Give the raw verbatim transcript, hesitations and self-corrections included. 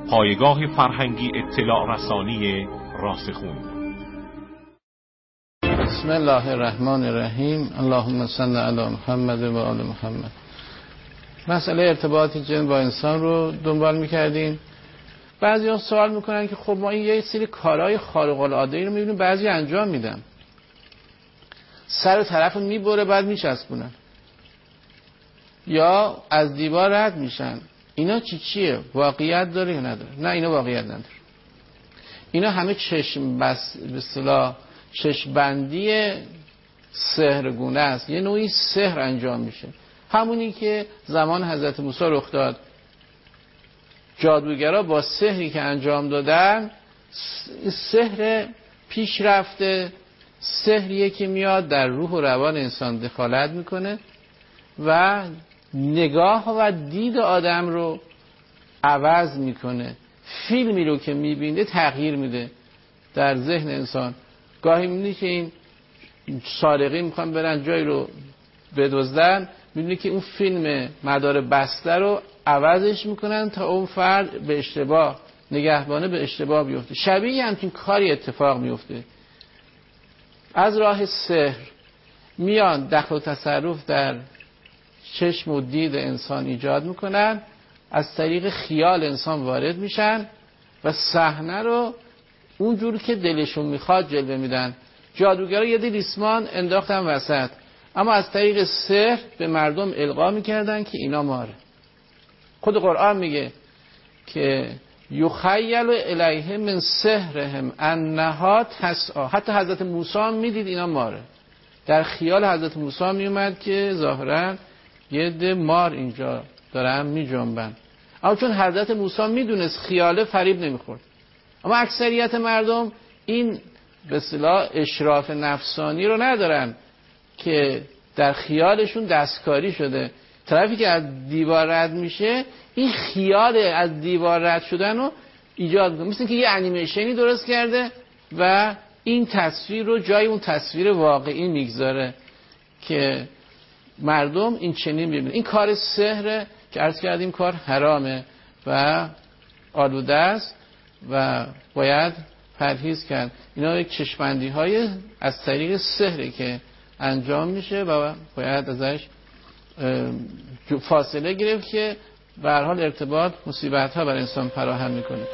پایگاه فرهنگی اطلاع رسانی راسخون. بسم الله الرحمن الرحیم. اللهم صل علی محمد و آل محمد. مسئله ارتباط جن با انسان رو دنبال می‌کردیم. بعضی‌ها سوال می‌کنن که خب ما این یه سری کارهای خارق العاده ای رو می‌بینیم بعضی انجام میدن، سر طرفو میبره بعد میچسبونن یا از دیوار رد میشن. اینا چی چیه؟ واقعیت داره یا نداره؟ نه، اینا واقعیت نداره. اینا همه چشم بس به اصطلاح چشم بندی سحرگونه است. یه نوعی سحر انجام میشه، همونی که زمان حضرت موسی رخ داد. جادوگرا با سحری که انجام دادن، سحر پیش رفته، سحریه که میاد در روح و روان انسان دخالت میکنه و نگاه و دید آدم رو عوض میکنه. فیلمی رو که میبینه تغییر میده در ذهن انسان. گاهی میبینی که این سارقین میخوان برن جایی رو بدزدن، میبینی که اون فیلم مدار بسته رو عوضش میکنن تا اون فرد به اشتباه، نگهبانه به اشتباه بیفته. شبیه همچین کاری اتفاق میفته. از راه سحر میان دخل و تصرف در چشم و دید انسان ایجاد میکنن، از طریق خیال انسان وارد میشن و صحنه رو اونجور که دلشون میخواد جلوه میدن. جادوگرا یه ریسمان انداختن وسط، اما از طریق سحر به مردم القا میکردن که اینا ماره. خود قرآن میگه که یخیل الیه من سحرهم انها تسعی. حتی حضرت موسی هم میدید اینا ماره. در خیال حضرت موسی میومد که ظاهرا یه ده مار اینجا دارن میجنبن، اما چون حضرت موسی میدونست خیاله، فریب نمیخورد. اما اکثریت مردم این به اصطلاح اشراف نفسانی رو ندارن که در خیالشون دستکاری شده. طرفی که از دیوار رد میشه، این خیال از دیوار رد شدن رو ایجاد میکنه، مثل که یه انیمیشنی درست کرده و این تصویر رو جای اون تصویر واقعی میگذاره که مردم این چنین ببینن. این کار سحره که عرض کردیم کار حرامه و آلوده است و باید پرهیز کرد. اینا یک چشمندی های از طریق سحره که انجام میشه و باید ازش فاصله گرفت که به هر حال ارتباط مصیبت ها بر انسان فراهم میکنه.